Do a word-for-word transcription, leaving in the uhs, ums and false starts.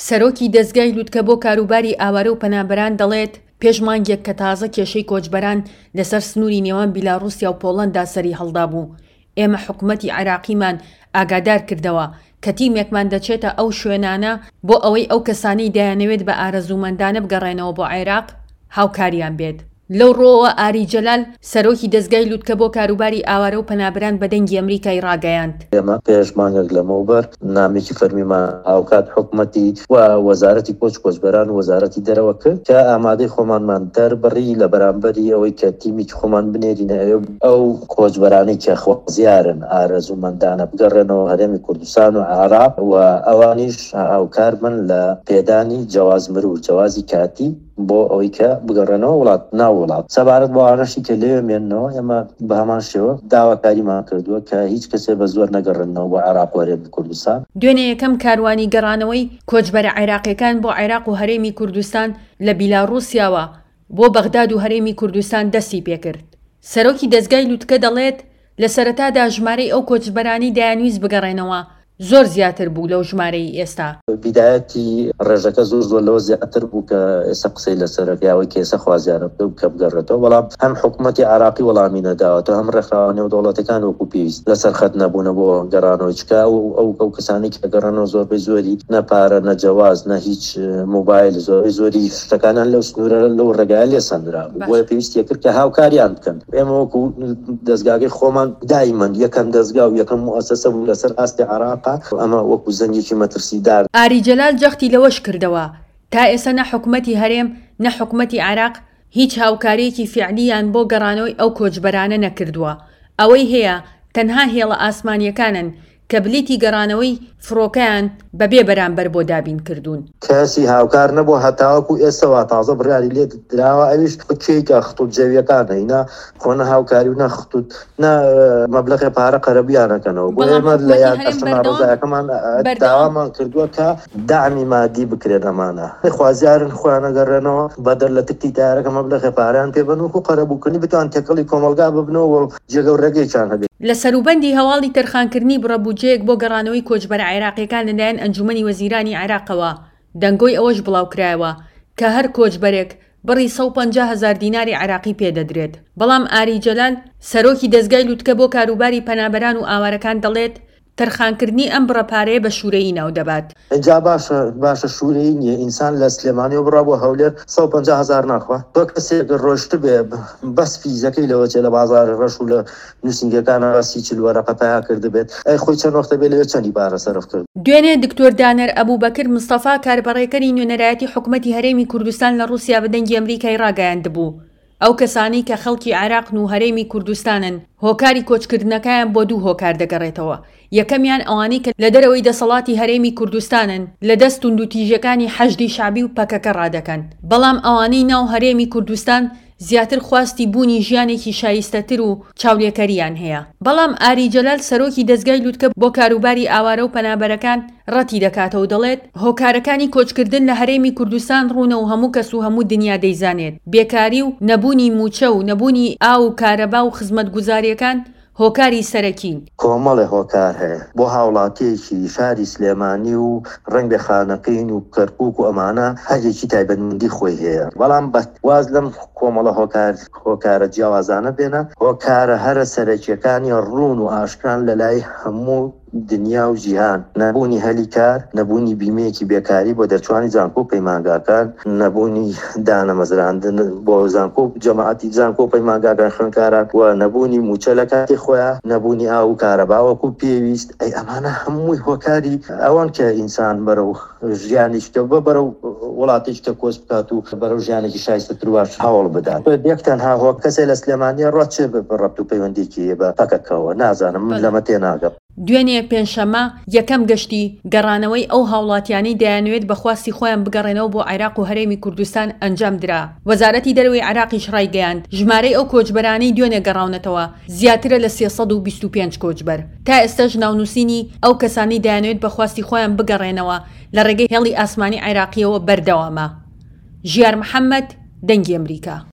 سەرۆکی دەستگای لووتکە بۆ کاروباری ئاوارە و پەنابەران دەڵێت پێش مانگێک کە تازە کێشەی کۆچبەران لەسەر سنووری نێوان بیلاڕووسیا و پۆڵەندا سەری هەڵدا بوو. ئێمە حکومەتی عێراقیمان ئاگادار کردەوە کە تیمێکمان دەچێتە ئەو شوێنانە بۆ ئەوەی ئەو کەسانەی دەیانەوێت بە ئارەزوومەندانە بگەڕێنەوە بۆ عێراق هاوکاریان بێت. لەو ڕۆوە ئاری جەلال سەرۆکی دەستگای لووتکە بۆ کاروباری ئاوارە و پەنابەران بە دەنگی ئەمریکای ڕاگەیاند. ئێمە پێش مانگێک لەمەوبەر نامێکی فەرمیمان هاوکات حکومەتی و وەزارەتی کۆچ کۆچبەران و وەزارەتی دەرەوە کرد کە ئامادەی خۆمانمان دەربڕی لە بەرامبەری ئەوەی کە تیمێکی خۆمان بنێرینە ئەو کۆچبەرانی کە خۆزیارن ئارەزوومەندانە بگەڕێنەوە هەرێمی کوردستان و عێراق و ئەوانیش هاوکار بن لە پێدانی جیاواز مرور جیاوازی کاتی بۆ ئەوەی کە بگەڕێنەوە وڵات ناو وڵات سەبارەت بۆ ئانەشی کە لێوێ مێننەوە ئێمە بە هەمان شێوە داواکاریمان کردووە کە هیچ کەسێ بە زۆر نەگەڕێنەوە بۆ عێراق و هەرێمی کوردستان. دوێنێ یەکەم کاروانی گەڕانەوەی کۆچبەرە عێراقیەکان بۆ عێراق و هەرێمی کوردستان لە بیلاڕووسیاوە بۆ بەغداد و هەرێمی کوردستان دەستی پێکرد. سەرۆکی دەستگای لووتکە دەڵێت لە سەرەتادا ژمارەی ئەو کۆچبەرانی دەیانویست بگەڕێنەوە زۆر زیاتر بوو لەو ژمارەی ئێستا. بیدایەتی ڕێژەکە زۆر زۆر لەوە زیاتر بوو کە ئێستا قسەی لەسەرەکەیەوەی کە ئێستا خوازیارە بکە و کە بگەڕێتەوە، بەڵام هەم حکومەتی عێراقی وەڵامی نەداوەتەوە هەم ڕێکخراوە نێودەوڵەتەکان وەکو پێویست لەسەر خەت نەبوونە بۆ گەڕانەوەی چکا و ئەو ئەو کەسانی کە گەڕانەوە زۆربەی زۆری نەپارە نەجەواز نە هیچ مۆبایل زۆری زۆری شتەکانان لەو سنوورە لەو ڕێگایە لێ سەندرا بۆیە پێویستیە کرد کە هاوکاریان بکەن. ئێمە وەکو دەستگاکەی خۆمان دایمەن یەکەم دەستگا و یەکەم موئەسسە بوو لەسەر ئاستی عێراقا ئەمە وەکو زەنگێکی مەترسیدار. ئاری جەلال جەختی لەوەش کردەوە تا ئێستا نە حکومەتی هەرێم نە حکومەتی عێراق هیچ هاوکاریەکی فیعلیان بۆ گەڕانەوەی ئەو کۆچبەرانە نەکردووە. ئەوەی هەیە تەنها هێڵە ئاسمانیەکانن کە بلیتی گەڕانەوەی فڕۆکەیان بەبێ بەرامبەر بۆ دابین کردوون. کەسی هاوکار نەبوو هەتاوەکو ئێستاوا تازە بڕیاری لێ دراوە ئەویش کێکە خطوت جەویەکانە ئینا خۆنە هاوکاری و نەخطوت نە مەبلەغی پارە قەرەبیانەکەنەوە بۆ ئێمە لە یادداشتە ڕۆژایەکەمان داوامان کردووە کە داعمی مادی بکرێن ئەمانە خوازیارن خۆیان نەگەڕێنەوە بەدەر لە تکتی تارەکە مەبلەغی پارەیان پێ بن وەکو قەرەبووکردنی بتوان تێکەڵی کۆمەلگا ببنەوە جێگە و ڕێگەیەکیان هەبێت. لە سەروبەندی هەواڵی تەرخانکردنی بڕەبوجەیەک بۆ گەڕانەوەی کۆچبەرە عێراقیەکان لەلایەن ئەنجومەنی وەزیرانی عێراقەوە دەنگۆی ئەوەش بڵاوکرایەوە کە هەر کۆچبەرێک بڕی سەد و پەنجا هەزار دیناری عێراقی پێدەدرێت. بەڵام ئاری جەلال سەرۆکی دەستگای لووتکە بۆ کاروباری پەنابەران و ئاوارەکان دەڵێت تەرخانکردنی ئەم بڕەپارەیە بە شوورەیی ناو دەبات. اینجا باشە باشە شوورەیی نییە ئینسان لە سلێمانی و بڕا بۆ هەولێر سەد و پەنجا هەزار ناخوا تۆ کەسێک ڕۆشت بێ بەس فیزەکەی لەوە چێ لە بازار ڕەش و لە نووسنگەکانە ڕاستی چل وەرەقە پیا کرد بێت ئەی خۆی چەند وەختە بێ لەوێ چەندی بارە سەرف کرد. دوێنێ دکتۆر دانەر ئەبوبەکر مستەفا کاربەڕێکەری نوێنەرایەتی حکومەتی هەرێمی کوردستان لە ڕووسیا بە دەنگی ئەمریکای ڕاگەیاندبوو ئەو کەسانی کە خەڵکی عێراق و هەرێمی کوردستانن هۆکاری کۆچکردنەکەیان بۆ دوو هۆکار دەگەڕێتەوە. یەکەمیان ئەوانەی کە لە دەرەوەی دەسەڵاتی هەرێمی کوردستانن لە دەست توندوتیژەکانی حەشدی شعبی و پەکەکە ڕادەکەن، بەڵام ئەوانەی ناو هەرێمی کوردستان زیاتر خواستی بوونی ژیانێکی شایستەتر و چاولێکەریان هەیە. بەڵام ئاری جەلال سەرۆکی دەستگای لووتکە بۆ کاروباری ئاوارە و پەنابەرەکان ڕەتی دەکاتەوە دەڵێت هۆکارەکانی کۆچکردن لە هەرێمی کوردستان ڕوونە و هەموو کەس و هەموو دنیا دەیزانێت. بێکاری و نەبوونی موچە و نەبوونی ئاو و کارەبا و خزمەتگوزاریەکان هۆکاری سەرەکین. کۆمەڵی هۆکار هەیە بۆ هاوڵاتیەکی شاری سلێمانی و ڕەنگە خانەقین و کەرکووک و ئەمانە هەرێکی تایبەتمەندی خۆی هەیە، بەڵام واز لەم کۆمەڵە هۆکار هۆکارە جیاوازانە بێنە هۆکارە هەرە سەرەکیەکانی ڕوون و ئاشکران لە لای هەموو دنیا و جیهان، نەبوونی هەلی کار، نەبوونی بیمەیەکی بێکاری بۆ دەرچوانی زانکۆ و پەیمانگاکان، نەبوونی دانەمەزراندن بۆ زانکۆ و جەماعەتی زانکۆ و پەیمانگاکان خوێندکاران و نەبوونی موچە لە کاتی خۆیان، نەبوونی ئاو و کارەبا وەکو پێویست. ئەی ئەمانە هەمووی هۆکاری ئەوان کە ئینسان بەرەو ژیانیشکە بە بەرەو وڵاتێککە کۆچ بکات و بەرەو ژیانێکی شایستەتر واش هەوڵ بدات. یەکتەنها هۆ کەسێ لە سلێمانیە ڕەچێ بە ڕەبت و پەیوەندێکی بە پەکەکەوە نازانم من لەمە تێناگەم. دوێنێ پێنجشەممە یەکەم گەشتی گەڕانەوەی ئەو هاوڵاتیانی دەیانوێت بەخواستی خۆیان بگەڕێنەوە بۆ عێراق و هەرێمی کوردستان ئەنجام درا. وەزارەتی دەرەوەی عێراقیش ڕایگەیاند ژمارەی ئەو کۆچبەرانەی دوێنێ گەڕاونەتەوە زیاترە لە سێسەد و بیست و پێنج کۆچبەر. تا ئێستاش ناونووسینی ئەو کەسانی دەیانوێت بەخواستی خۆیان بگەڕێنەوە لە ڕێگەی هێڵی ئاسمانی عێراقیەوە بەردەوامە. ژیار محەممەد، دەنگی ئەمریکا.